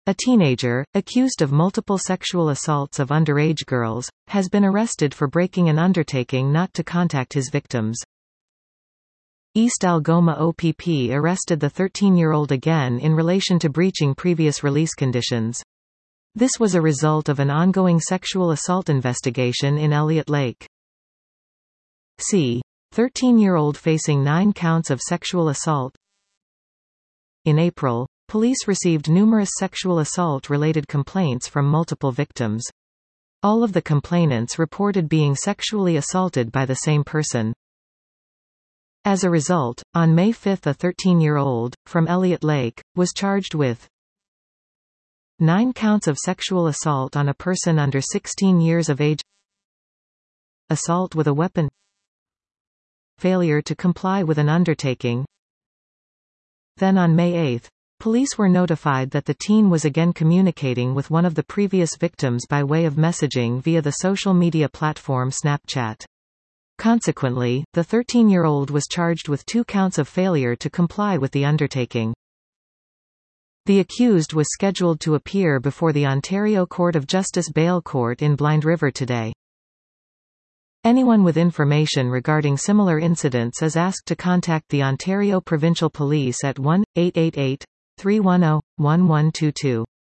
A teenager, accused of multiple sexual assaults of underage girls, has been arrested for breaking an undertaking not to contact his victims. East Algoma OPP arrested the 13-year-old again in relation to breaching previous release conditions. This was a result of an ongoing sexual assault investigation in Elliott Lake. C. 13-year-old facing 9 counts of sexual assault. In April, police received numerous sexual assault-related complaints from multiple victims. All of the complainants reported being sexually assaulted by the same person. As a result, on May 5 a 13-year-old, from Elliott Lake, was charged with 9 counts of sexual assault on a person under 16 years of age, assault with a weapon, failure to comply with an undertaking. Then on May 8, police were notified that the teen was again communicating with one of the previous victims by way of messaging via the social media platform Snapchat. Consequently, the 13-year-old was charged with 2 counts of failure to comply with the undertaking. The accused was scheduled to appear before the Ontario Court of Justice Bail Court in Blind River today. Anyone with information regarding similar incidents is asked to contact the Ontario Provincial Police at 1-888-310-1122.